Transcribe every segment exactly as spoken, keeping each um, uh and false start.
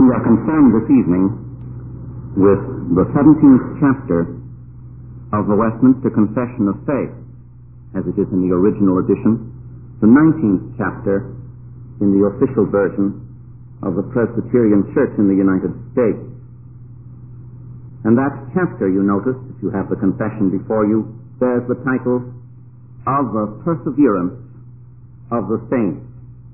We are concerned this evening with the seventeenth chapter of the Westminster Confession of Faith, as it is in the original edition, the nineteenth chapter in the official version of the Presbyterian Church in the United States. And that chapter, you notice, if you have the confession before you, bears the title of the Perseverance of the Saints.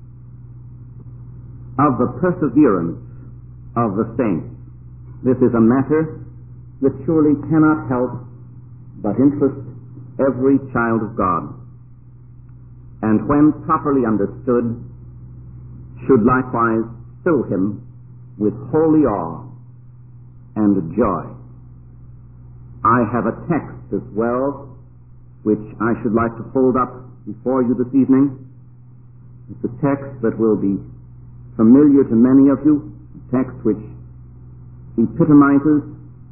Of the Perseverance of the Saints. This is a matter that surely cannot help but interest every child of God, and when properly understood, should likewise fill him with holy awe and joy. I have a text as well, which I should like to hold up before you this evening. It's a text that will be familiar to many of you, a text which epitomizes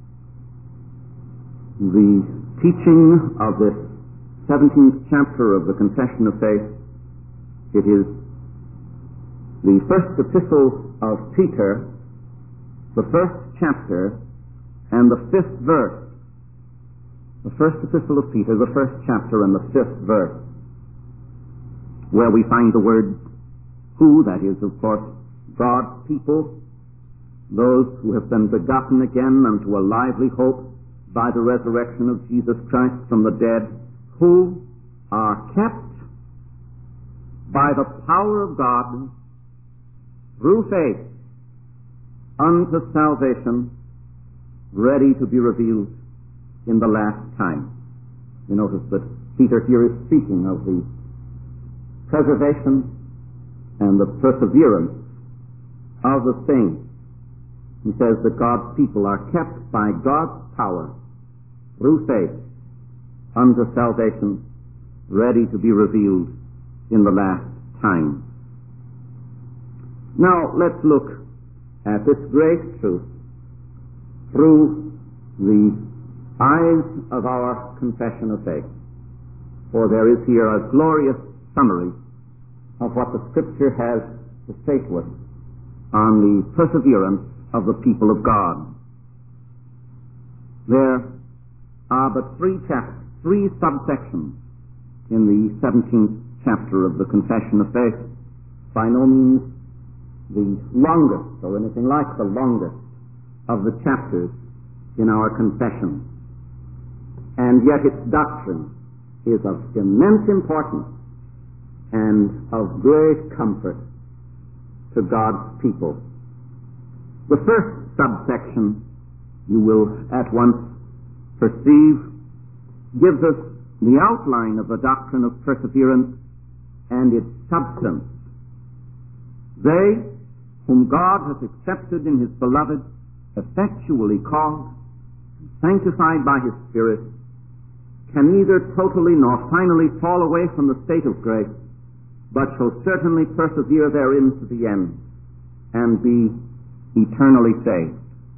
the teaching of this seventeenth chapter of the Confession of Faith. It is the first epistle of Peter, the first chapter, and the fifth verse. The first epistle of Peter, the first chapter, and the fifth verse, where we find the word who, that is, of course, God's people, those who have been begotten again unto a lively hope by the resurrection of Jesus Christ from the dead, who are kept by the power of God through faith unto salvation, ready to be revealed in the last time. You notice that Peter here is speaking of the preservation and the perseverance of the saints. He says that God's people are kept by God's power through faith unto salvation, ready to be revealed in the last time. Now, let's look at this great truth through the eyes of our confession of faith. For there is here a glorious summary of what the Scripture has to say to us on the perseverance of the people of God. There are but three chapters, three subsections in the seventeenth chapter of the Confession of Faith, by no means the longest, or anything like the longest, of the chapters in our confession. And yet its doctrine is of immense importance and of great comfort to God's people. The first subsection, you will at once perceive, gives us the outline of the doctrine of perseverance and its substance. They whom God has accepted in His beloved, effectually called, and sanctified by His Spirit, can neither totally nor finally fall away from the state of grace, but shall certainly persevere therein to the end, and be eternally saved.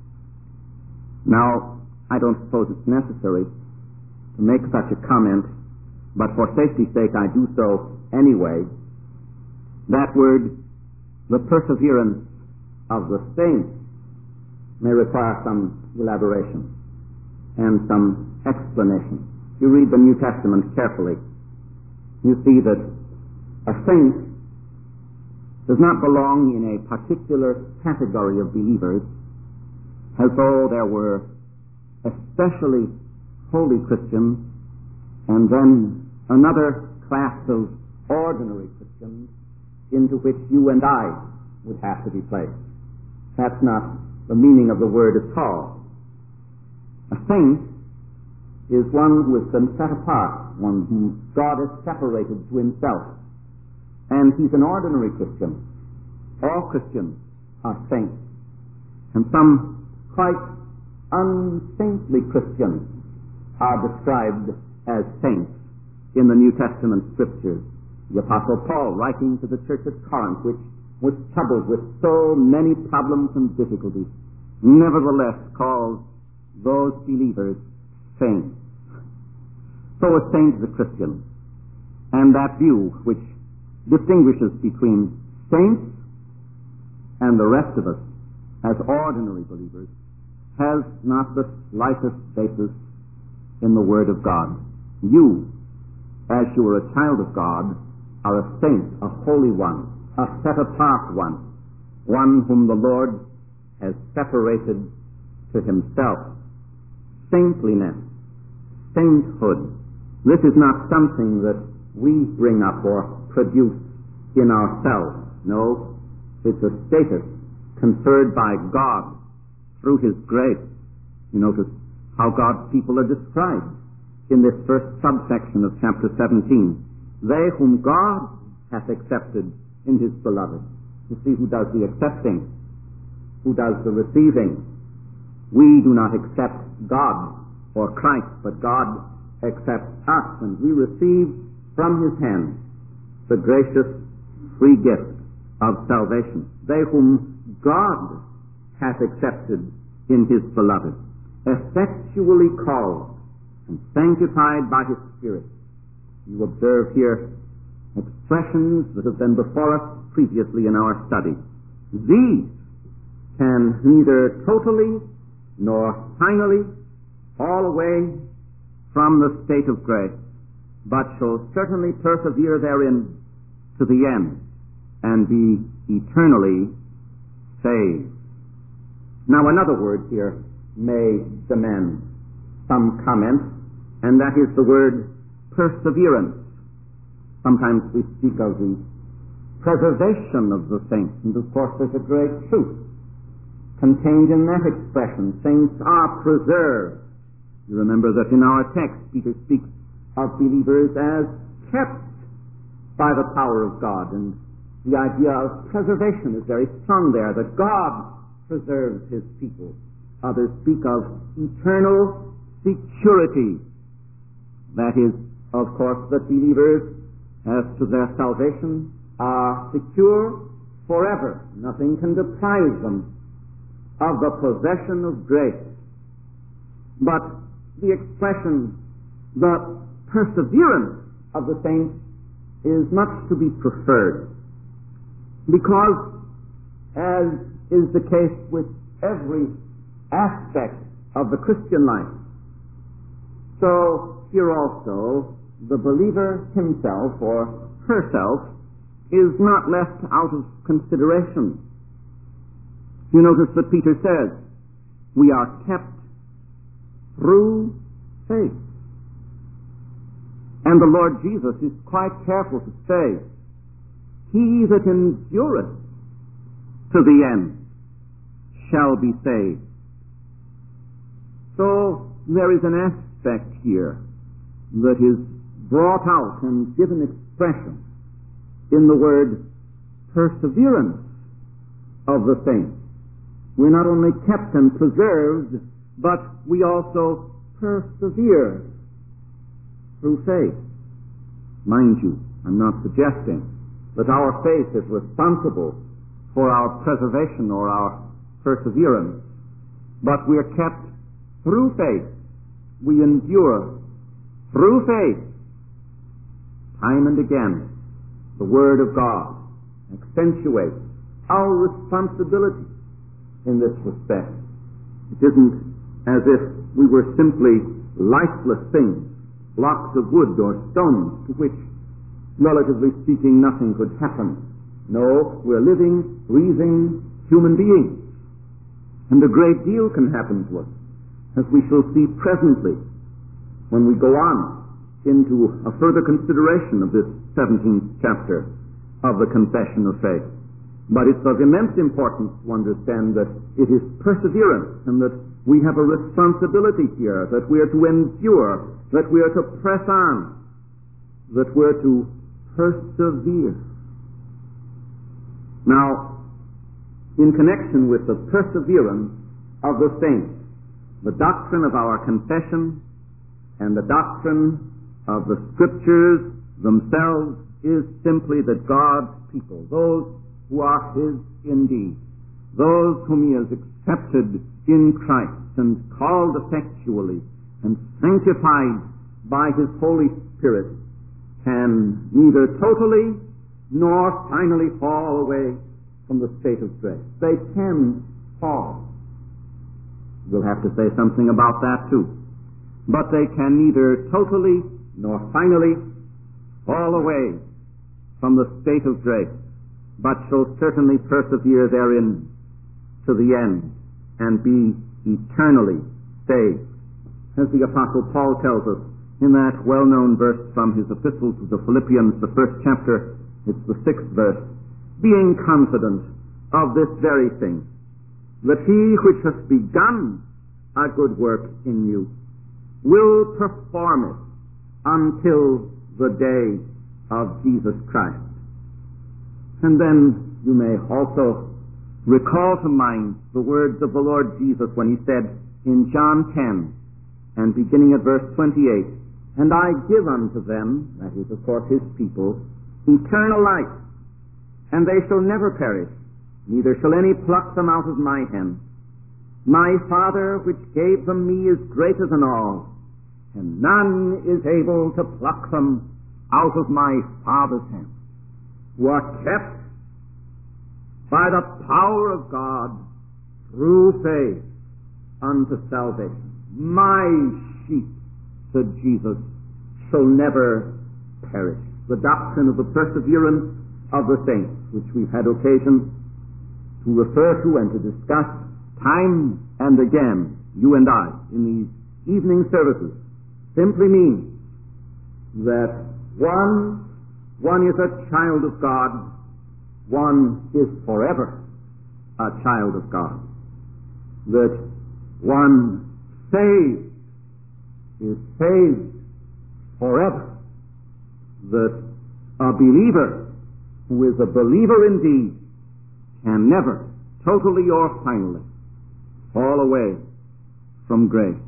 Now, I don't suppose it's necessary to make such a comment, but for safety's sake I do so anyway. That word, the perseverance of the saints, may require some elaboration and some explanation. You read the New Testament carefully, you see that a saint does not belong in a particular category of believers, as though there were especially holy Christians and then another class of ordinary Christians into which you and I would have to be placed. That's not the meaning of the word at all. A saint is one who has been set apart, one whom God has separated to Himself. And he's an ordinary Christian. All Christians are saints. And some quite unsaintly Christians are described as saints in the New Testament Scriptures. The Apostle Paul, writing to the church at Corinth, which was troubled with so many problems and difficulties, nevertheless calls those believers saints. So a saint is a Christian. And that view which distinguishes between saints and the rest of us as ordinary believers, has not the slightest basis in the Word of God. You, as you are a child of God, are a saint, a holy one, a set-apart one, one whom the Lord has separated to himself. Saintliness, sainthood, this is not something that we bring up or produce in ourselves. No, it's a status conferred by God through His grace. You notice how God's people are described in this first subsection of chapter seventeen. They whom God hath accepted in His beloved. You see who does the accepting, who does the receiving. We do not accept God or Christ, but God accepts us, and we receive from His hand the gracious free gift of salvation. They whom God hath accepted in His beloved, effectually called and sanctified by His Spirit. You observe here expressions that have been before us previously in our study. These can neither totally nor finally fall away from the state of grace, but shall certainly persevere therein to the end and be eternally saved. Now, another word here may demand some comment, and that is the word perseverance. Sometimes we speak of the preservation of the saints, and of course there's a great truth contained in that expression. Saints are preserved. You remember that in our text, Peter speaks of believers as kept by the power of God, and the idea of preservation is very strong there, that God preserves His people. Others speak of eternal security. That is, of course, that believers, as to their salvation, are secure forever. Nothing can deprive them of the possession of grace. But the expression, the perseverance of the saints, is much to be preferred, because, as is the case with every aspect of the Christian life, so here also the believer himself or herself is not left out of consideration. You notice that Peter says, we are kept through faith. And the Lord Jesus is quite careful to say, he that endureth to the end shall be saved. So there is an aspect here that is brought out and given expression in the word perseverance of the saints. We're not only kept and preserved, but we also persevere through faith. Mind you, I'm not suggesting that our faith is responsible for our preservation or our perseverance, but we are kept through faith. We endure through faith. Time and again, the Word of God accentuates our responsibility in this respect. It isn't as if we were simply lifeless things, blocks of wood or stones to which, relatively speaking, nothing could happen. No, we're living, breathing human beings. And a great deal can happen to us, as we shall see presently when we go on into a further consideration of this seventeenth chapter of the Confession of Faith. But it's of immense importance to understand that it is perseverance, and that we have a responsibility here, that we are to endure, that we are to press on, that we're to persevere. Now, in connection with the perseverance of the saints, the doctrine of our confession and the doctrine of the Scriptures themselves is simply that God's people, those who are His indeed, those whom He has accepted in Christ and called effectually and sanctified by His Holy Spirit, can neither totally nor finally fall away from the state of grace. They can fall. We'll have to say something about that too. But they can neither totally nor finally fall away from the state of grace, but shall certainly persevere therein to the end and be eternally saved. As the Apostle Paul tells us in that well-known verse from his epistle to the Philippians, the first chapter, it's the sixth verse, being confident of this very thing, that he which hath begun a good work in you will perform it until the day of Jesus Christ. And then you may also recall to mind the words of the Lord Jesus when he said in John ten, and beginning at verse twenty-eight, and I give unto them, that is of course his people, eternal life, and they shall never perish, neither shall any pluck them out of my hand. My Father which gave them me is greater than all, and none is able to pluck them out of my Father's hand, who are kept by the power of God through faith unto salvation. My sheep, said Jesus, shall never perish. The doctrine of the perseverance of the saints, which we've had occasion to refer to and to discuss time and again, you and I, in these evening services, simply means that one, one is a child of God, one is forever a child of God. That one saved is saved forever. That a believer who is a believer indeed can never, totally or finally, fall away from grace.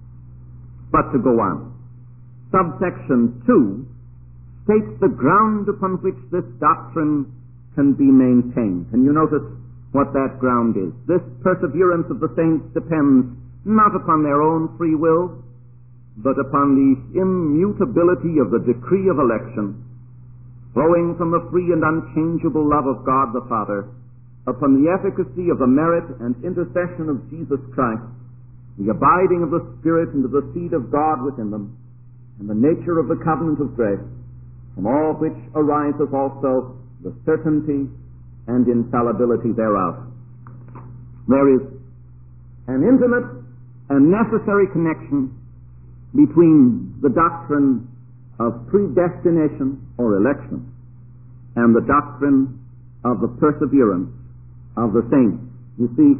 But to go on, subsection two states the ground upon which this doctrine can be maintained. And you notice what that ground is. This perseverance of the saints depends not upon their own free will, but upon the immutability of the decree of election, flowing from the free and unchangeable love of God the Father, upon the efficacy of the merit and intercession of Jesus Christ, the abiding of the Spirit into the seed of God within them, and the nature of the covenant of grace, from all which arises also the certainty and infallibility thereof. There is an intimate and necessary connection between the doctrine of predestination or election and the doctrine of the perseverance of the saints. You see,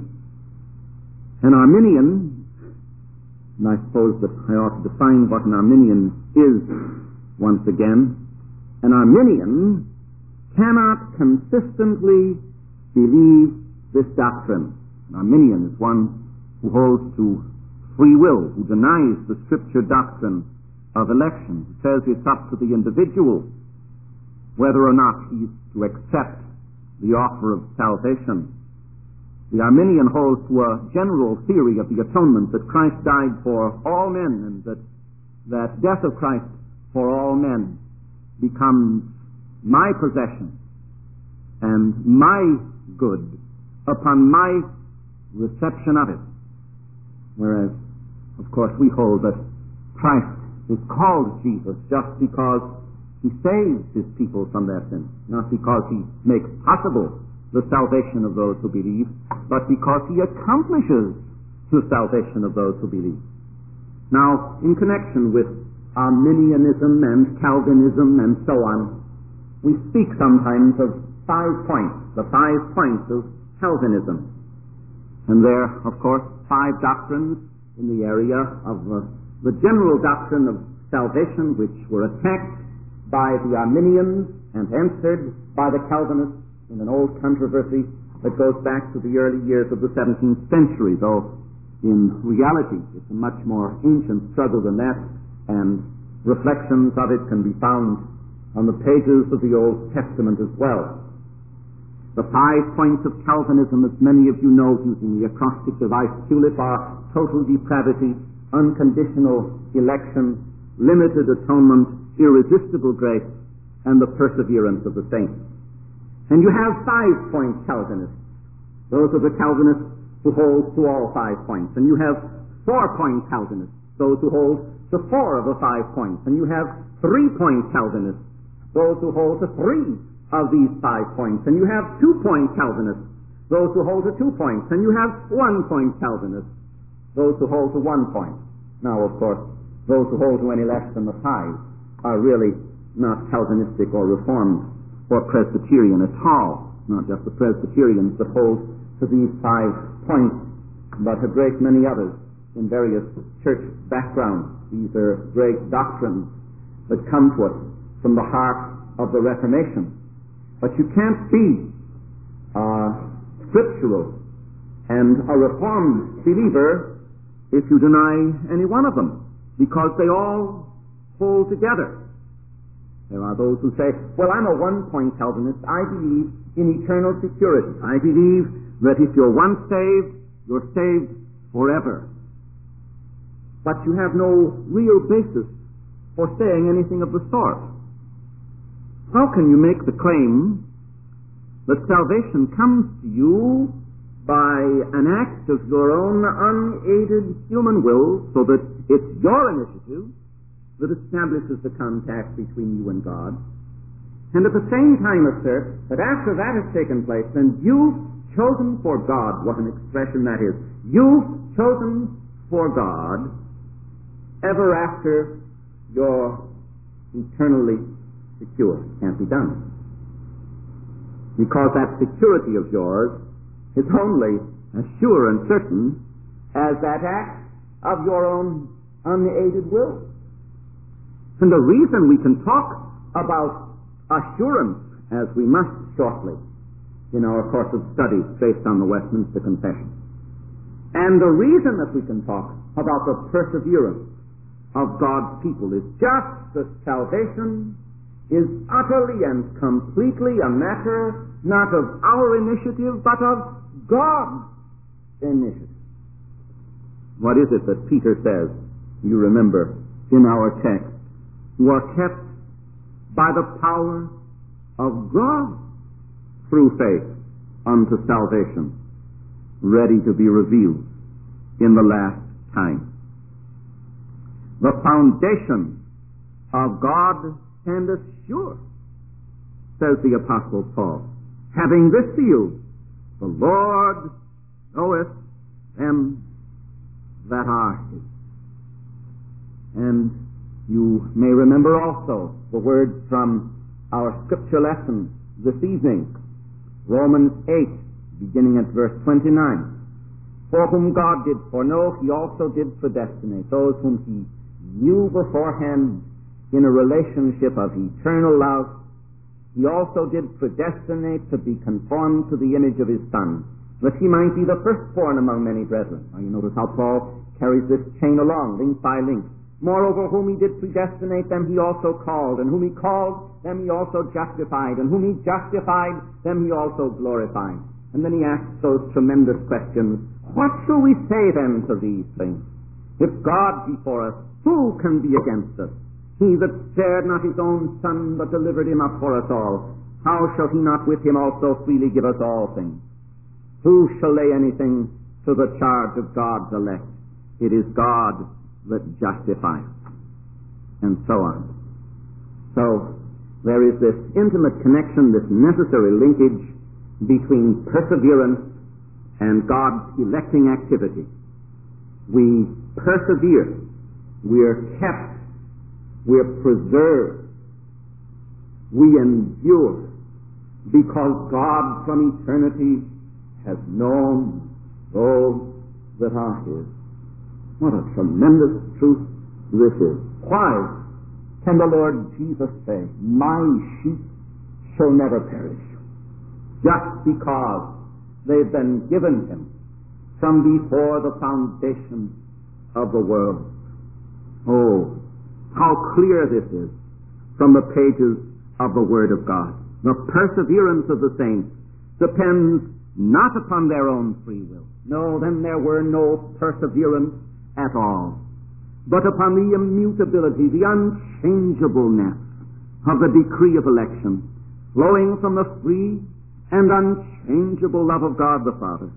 an Arminian, and I suppose that I ought to define what an Arminian is once again, an Arminian cannot consistently believe this doctrine. An Arminian is one who holds to free will, who denies the Scripture doctrine of election, who says it's up to the individual whether or not he's to accept the offer of salvation. The Arminian holds to a general theory of the atonement, that Christ died for all men, and that that death of Christ for all men becomes my possession and my good upon my reception of it. Whereas, of course, we hold that Christ is called Jesus just because he saves his people from their sins, not because he makes possible the salvation of those who believe, but because he accomplishes the salvation of those who believe. Now, in connection with Arminianism and Calvinism and so on, we speak sometimes of five points, the five points of Calvinism. And there, of course, five doctrines in the area of uh, the general doctrine of salvation, which were attacked by the Arminians and answered by the Calvinists in an old controversy that goes back to the early years of the seventeenth century, though in reality it's a much more ancient struggle than that, and reflections of it can be found on the pages of the Old Testament as well. The five points of Calvinism, as many of you know using the acrostic device TULIP, are total depravity, unconditional election, limited atonement, irresistible grace, and the perseverance of the saints. And you have five-point Calvinists. Those are the Calvinists who hold to all five points, and you have four-point Calvinists, those who hold to four of the five points, and you have three-point Calvinists, those who hold to three of these five points, and you have two-point Calvinists, those who hold to two points, and you have one-point Calvinists, those who hold to one point. Now, of course, those who hold to any less than the five are really not Calvinistic or Reformed or Presbyterian at all. Not just the Presbyterians that hold to these five points, but a great many others in various church backgrounds. These are great doctrines that come to us from the heart of the Reformation. But you can't be uh, scriptural and a Reformed believer if you deny any one of them, because they all hold together. There are those who say, well, I'm a one-point Calvinist. I believe in eternal security. I believe that if you're once saved, you're saved forever. But you have no real basis for saying anything of the sort. How can you make the claim that salvation comes to you by an act of your own unaided human will, so that it's your initiative that establishes the contact between you and God, and at the same time assert that after that has taken place, then you've chosen for God, what an expression that is, you've chosen for God ever after you're eternally secure. Can't be done. Because that security of yours is only as sure and certain as that act of your own unaided will. And the reason we can talk about assurance, as we must shortly in our course of studies based on the Westminster Confession, and the reason that we can talk about the perseverance of God's people is just that salvation is utterly and completely a matter not of our initiative, but of God's initiative. What is it that Peter says, you remember, in our text? You are kept by the power of God through faith unto salvation, ready to be revealed in the last time. The foundation of God standeth sure, says the Apostle Paul, having this seal, the Lord knoweth them that are his. And you may remember also the words from our scripture lesson this evening, Romans eight, beginning at verse twenty-nine. For whom God did foreknow, he also did predestinate those whom he knew beforehand in a relationship of eternal love. He also did predestinate to be conformed to the image of his Son, that he might be the firstborn among many brethren. Now you notice how Paul carries this chain along, link by link. Moreover, whom he did predestinate, them he also called, and whom he called, them he also justified, and whom he justified, them he also glorified. And then he asks those tremendous questions, what shall we say then to these things? If God be for us, who can be against us? He that spared not his own Son, but delivered him up for us all, how shall he not with him also freely give us all things? Who shall lay anything to the charge of God's elect? It is God that justifies, and so on. So there is this intimate connection, this necessary linkage between perseverance and God's electing activity. We persevere, we are kept, we are preserved, we endure, because God from eternity has known those that are his. What a tremendous truth this is. Why can the Lord Jesus say, my sheep shall never perish? Just because they've been given him from before the foundation of the world. Oh, how clear this is from the pages of the Word of God. The perseverance of the saints depends not upon their own free will. No, then there were no perseverance at all, but upon the immutability, the unchangeableness of the decree of election, flowing from the free and unchangeable love of God the Father,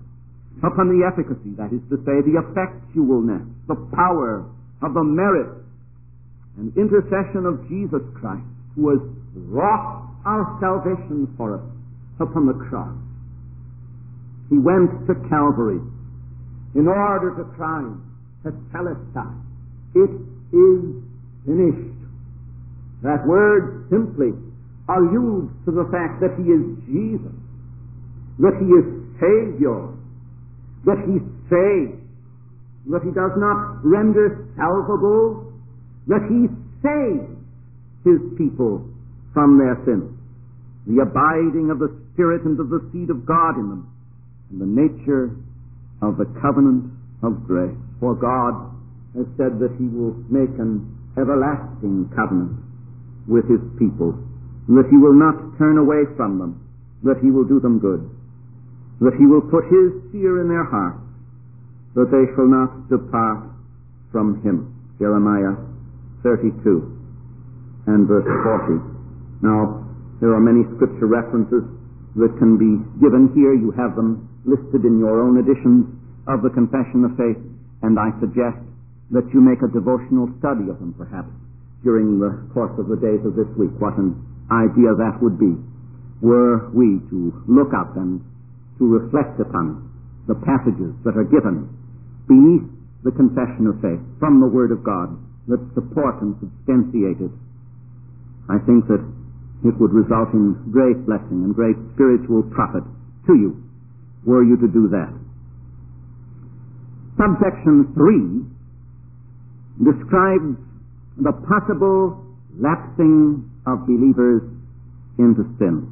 upon the efficacy, that is to say, the effectualness, the power of the merit and intercession of Jesus Christ, who has wrought our salvation for us upon the cross. He went to Calvary in order to cry, Tetelestai, it is finished. That word simply alludes to the fact that he is Jesus, that he is Savior, that he saves, that he does not render salvable, that he saves his people from their sins. The abiding of the Spirit and of the seed of God in them, and the nature of the covenant of grace. For God has said that he will make an everlasting covenant with his people, and that he will not turn away from them, that he will do them good, that he will put his fear in their hearts, that they shall not depart from him. Jeremiah thirty-two and verse forty. Now, there are many scripture references that can be given here. You have them listed in your own editions of the Confession of Faith, and I suggest that you make a devotional study of them, perhaps, during the course of the days of this week. What an idea that would be, were we to look up and to reflect upon the passages that are given beneath the Confession of Faith from the Word of God that support and substantiate it. I think that it would result in great blessing and great spiritual profit to you were you to do that. Subsection three describes the possible lapsing of believers into sin.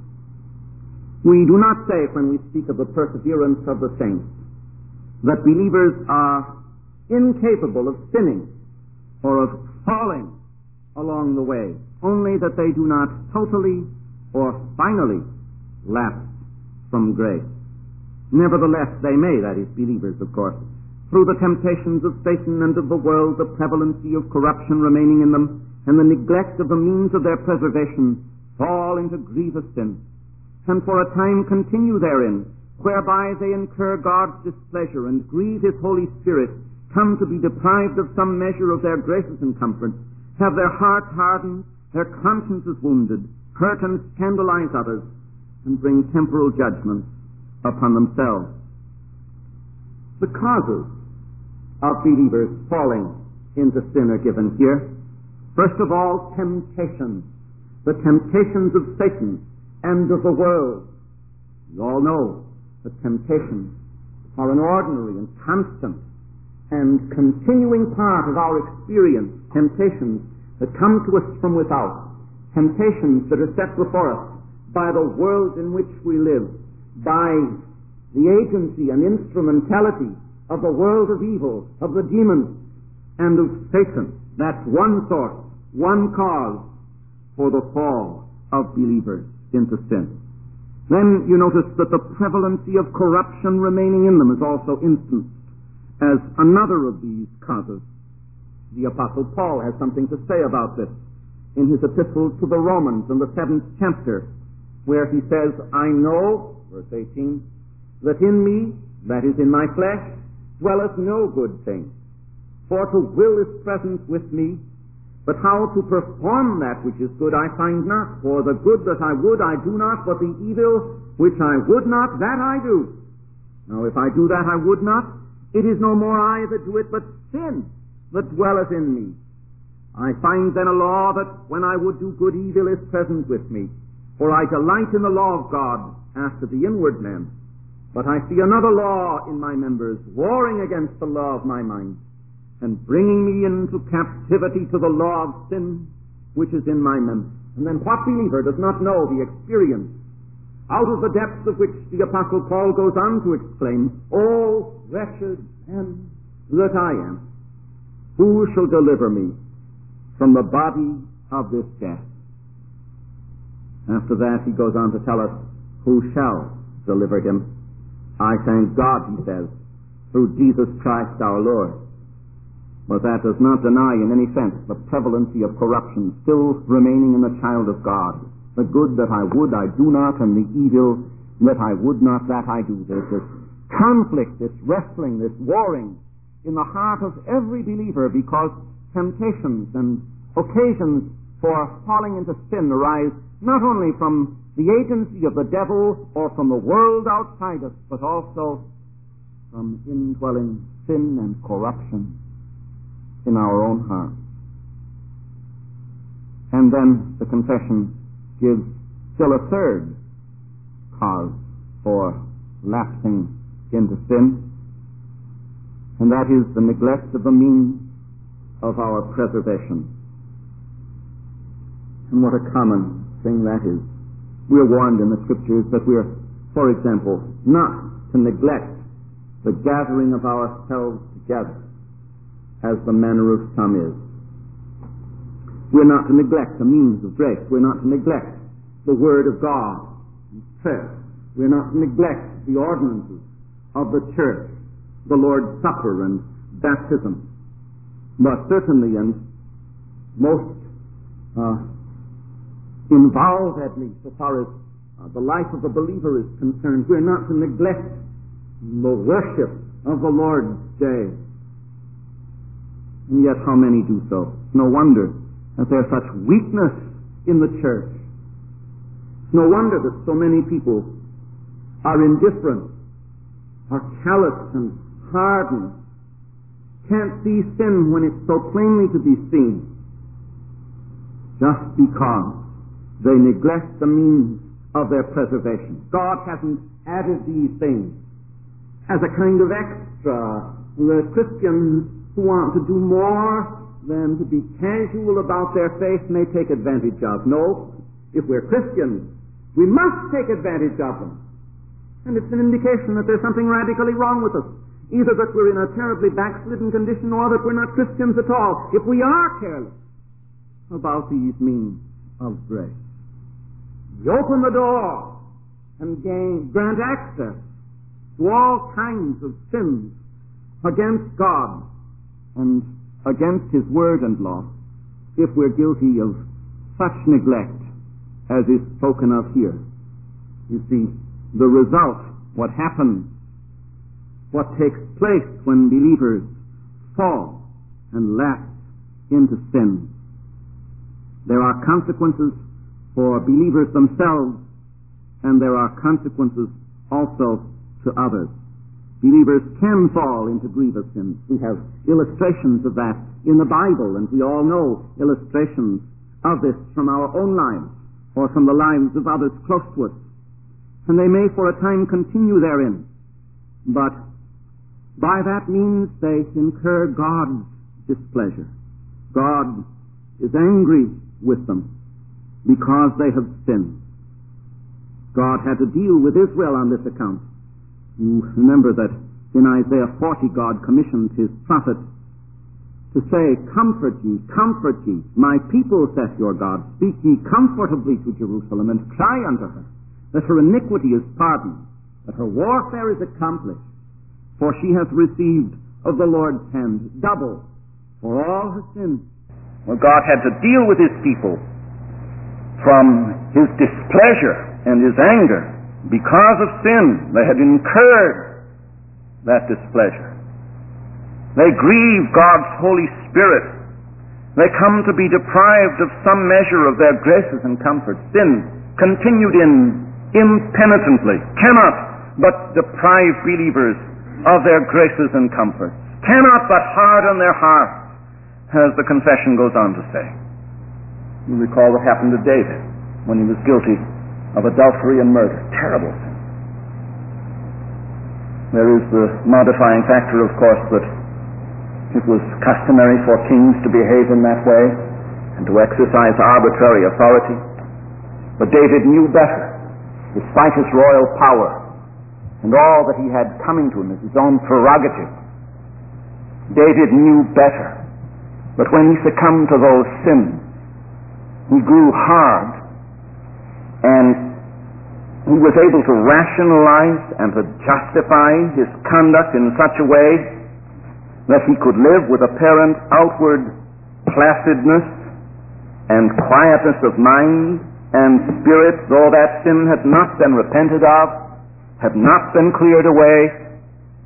We do not say, when we speak of the perseverance of the saints, that believers are incapable of sinning or of falling along the way, only that they do not totally or finally lapse from grace. Nevertheless, they may, that is, believers, of course, through the temptations of Satan and of the world, the prevalency of corruption remaining in them, and the neglect of the means of their preservation, fall into grievous sin, and for a time continue therein, whereby they incur God's displeasure and grieve his Holy Spirit, come to be deprived of some measure of their graces and comforts, have their hearts hardened, their consciences wounded, hurt and scandalize others, and bring temporal judgment upon themselves. The causes of believers falling into sin are given here. First of all, temptations. The temptations of Satan and of the world. You all know that temptations are an ordinary and constant and continuing part of our experience. Temptations that come to us from without. Temptations that are set before us by the world in which we live, by the agency and instrumentality of the world of evil, of the demons, and of Satan. That's one source, one cause for the fall of believers into sin. Then you notice that the prevalency of corruption remaining in them is also instanced as another of these causes. The Apostle Paul has something to say about this in his epistle to the Romans in the seventh chapter, where he says, I know, verse eighteen, that in me, that is in my flesh, dwelleth no good thing. For to will is present with me, but how to perform that which is good I find not. For the good that I would I do not, but the evil which I would not, that I do. Now if I do that I would not, it is no more I that do it, but sin that dwelleth in me. I find then a law that when I would do good, evil is present with me. For I delight in the law of God after the inward man. But I see another law in my members, warring against the law of my mind, and bringing me into captivity to the law of sin which is in my members. And then what believer does not know the experience, out of the depths of which the Apostle Paul goes on to exclaim, O wretched man that I am, who shall deliver me from the body of this death? After that he goes on to tell us who shall deliver him. I thank God, he says, through Jesus Christ our Lord. But that does not deny in any sense the prevalency of corruption still remaining in the child of God. The good that I would I do not, and the evil that I would not, that I do. There's this conflict, this wrestling, this warring in the heart of every believer, because temptations and occasions for falling into sin arise not only from the agency of the devil or from the world outside us, but also from indwelling sin and corruption in our own hearts. And then the confession gives still a third cause for lapsing into sin, and that is the neglect of the means of our preservation. And what a common thing that is. We are warned in the Scriptures that we are, for example, not to neglect the gathering of ourselves together, as the manner of some is. We're not to neglect the means of grace. We're not to neglect the Word of God and prayer. We're not to neglect the ordinances of the church, the Lord's Supper and baptism. But certainly, and most uh, involved at least as far as uh, the life of the believer is concerned, we're not to neglect the worship of the Lord's day. And yet how many do so? No wonder that there's such weakness in the church. No wonder that so many people are indifferent, are callous and hardened, can't see sin when it's so plainly to be seen, just because they neglect the means of their preservation. God hasn't added these things as a kind of extra. The Christians who want to do more than to be casual about their faith may take advantage of. No, if we're Christians, we must take advantage of them. And it's an indication that there's something radically wrong with us. Either that we're in a terribly backslidden condition or that we're not Christians at all, if we are careless about these means of grace. We open the door and gain, grant access to all kinds of sins against God and against His Word and law if we're guilty of such neglect as is spoken of here. You see, the result, what happens, what takes place when believers fall and lapse into sin. There are consequences for believers themselves, and there are consequences also to others. Believers can fall into grievous sins. We have illustrations of that in the Bible, and we all know illustrations of this from our own lives or from the lives of others close to us. And they may for a time continue therein, but by that means they incur God's displeasure. God is angry with them because they have sinned. God had to deal with Israel on this account. You remember that in Isaiah forty, God commissioned His prophet to say, "Comfort ye, comfort ye, my people, saith your God. Speak ye comfortably to Jerusalem, and cry unto her, that her iniquity is pardoned, that her warfare is accomplished, for she hath received of the Lord's hand double for all her sins." Well, God had to deal with His people from His displeasure and His anger because of sin. They had incurred that displeasure. They grieve God's Holy Spirit. They come to be deprived of some measure of their graces and comforts. Sin, continued in impenitently, cannot but deprive believers of their graces and comforts, cannot but harden their hearts, as the confession goes on to say. You recall what happened to David when he was guilty of adultery and murder. Terrible sin. There is the modifying factor, of course, that it was customary for kings to behave in that way and to exercise arbitrary authority. But David knew better, despite his royal power and all that he had coming to him as his own prerogative. David knew better. But when he succumbed to those sins, he grew hard, and he was able to rationalize and to justify his conduct in such a way that he could live with apparent outward placidness and quietness of mind and spirit, though that sin had not been repented of, had not been cleared away,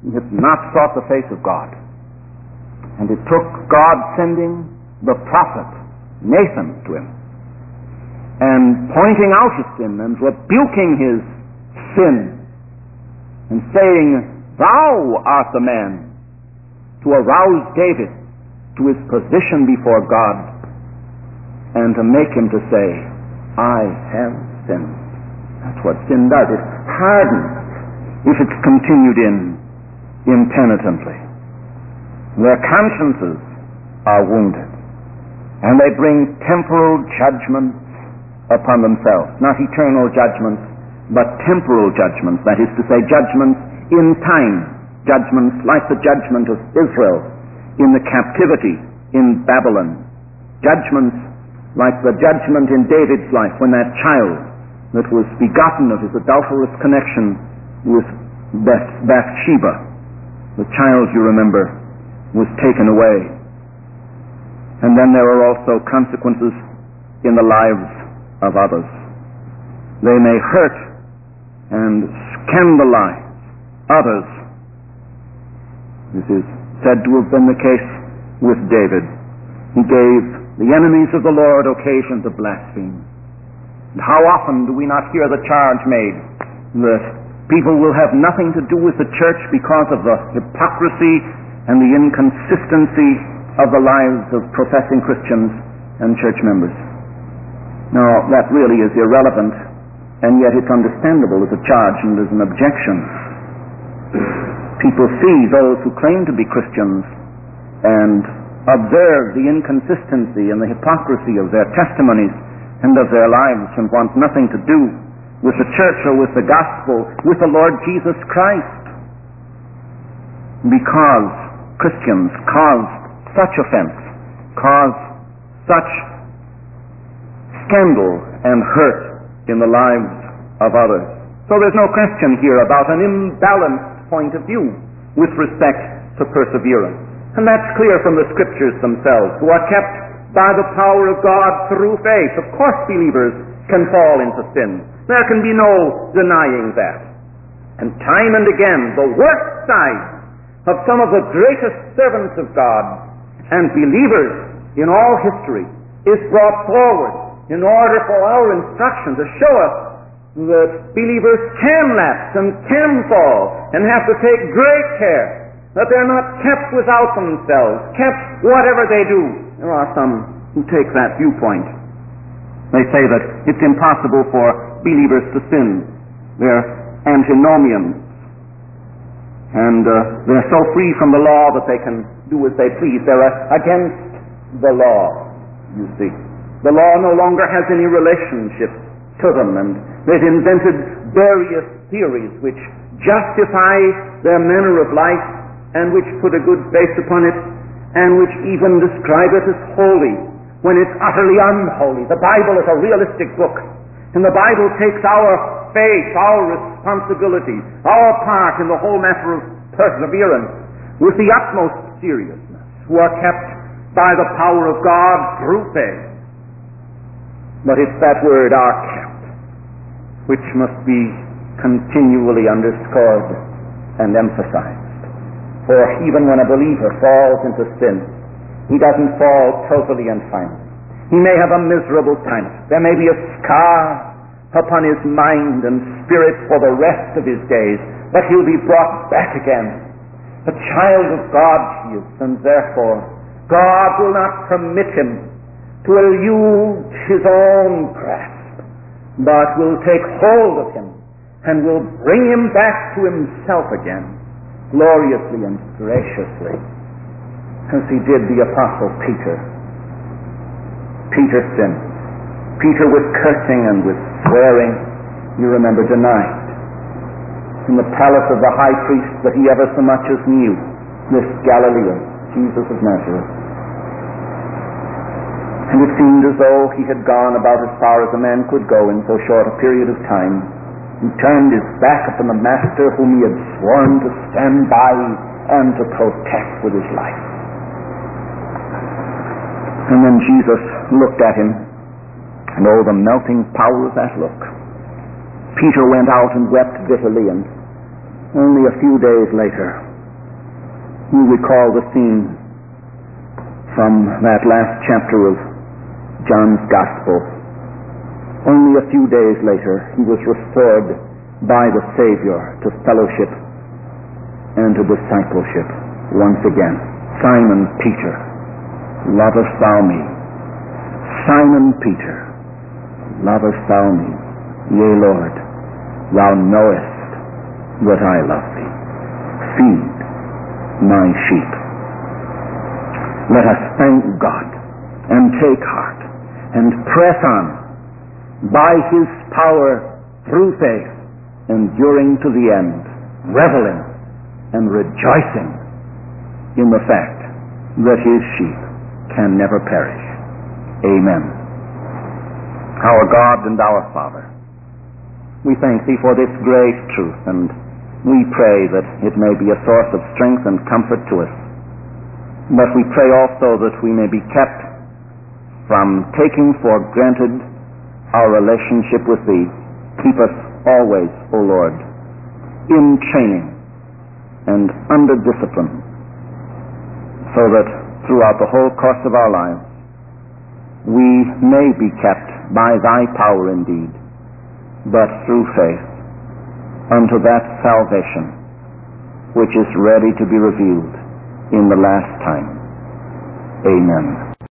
He had not sought the face of God. And it took God sending the prophet Nathan to him and pointing out his sin and rebuking his sin and saying, "Thou art the man," to arouse David to his position before God and to make him to say, "I have sinned." That's what sin does. It hardens if it's continued in impenitently. Their consciences are wounded, and they bring temporal judgments upon themselves. Not eternal judgments, but temporal judgments. That is to say, judgments in time. Judgments like the judgment of Israel in the captivity in Babylon. Judgments like the judgment in David's life when that child that was begotten of his adulterous connection with Beth- Bathsheba, the child, you remember, was taken away. And then there are also consequences in the lives of others. They may hurt and scandalize others. This is said to have been the case with David. He gave the enemies of the Lord occasion to blaspheme. And how often do we not hear the charge made that people will have nothing to do with the church because of the hypocrisy and the inconsistency of the lives of professing Christians and church members? Now, that really is irrelevant, and yet it's understandable as a charge and as an objection. People see those who claim to be Christians and observe the inconsistency and the hypocrisy of their testimonies and of their lives and want nothing to do with the church or with the gospel, with the Lord Jesus Christ, because Christians cause such offense, cause such scandal and hurt in the lives of others. So there's no question here about an imbalanced point of view with respect to perseverance. And that's clear from the scriptures themselves, who are kept by the power of God through faith. Of course believers can fall into sin. There can be no denying that. And time and again, the worst side of some of the greatest servants of God and believers in all history is brought forward in order for our instruction to show us that believers can lapse and can fall and have to take great care that they're not kept without themselves, kept whatever they do. There are some who take that viewpoint. They say that it's impossible for believers to sin. They're antinomians. And uh, they're so free from the law that they can do as they please. They're uh, against the law, you see. The law no longer has any relationship to them, and they've invented various theories which justify their manner of life and which put a good face upon it and which even describe it as holy when it's utterly unholy. The Bible is a realistic book, and the Bible takes our faith, our responsibility, our part in the whole matter of perseverance with the utmost seriousness, who are kept by the power of God through faith. But it's that word, "are kept," which must be continually underscored and emphasized. For even when a believer falls into sin, he doesn't fall totally and finally. He may have a miserable time. There may be a scar upon his mind and spirit for the rest of his days, but he'll be brought back again. A child of God he is, and therefore God will not permit him to elude his own grasp, but will take hold of him and will bring him back to himself again, gloriously and graciously, as he did the Apostle Peter. Peter sinned. Peter with cursing and with swearing, you remember, denied in the palace of the high priest that he ever so much as knew this Galilean, Jesus of Nazareth. And it seemed as though he had gone about as far as a man could go in so short a period of time. He turned his back upon the Master whom he had sworn to stand by and to protect with his life. And then Jesus looked at him, and oh, the melting power of that look. Peter went out and wept bitterly, and only a few days later You recall the scene from that last chapter of John's Gospel. Only a few days later, he was restored by the Savior to fellowship and to discipleship once again. Simon Peter, lovest thou me? Simon Peter, lovest thou me? Yea, Lord, thou knowest that I love thee. Feed my sheep. Let us thank God and take heart and press on by His power through faith, enduring to the end, reveling and rejoicing in the fact that His sheep can never perish. Amen. Our God and our Father, we thank Thee for this great truth, and we pray that it may be a source of strength and comfort to us. But we pray also that we may be kept from taking for granted our relationship with Thee. Keep us always, O Lord, in training and under discipline, so that throughout the whole course of our lives we may be kept by Thy power indeed, but through faith unto that salvation which is ready to be revealed in the last time. Amen.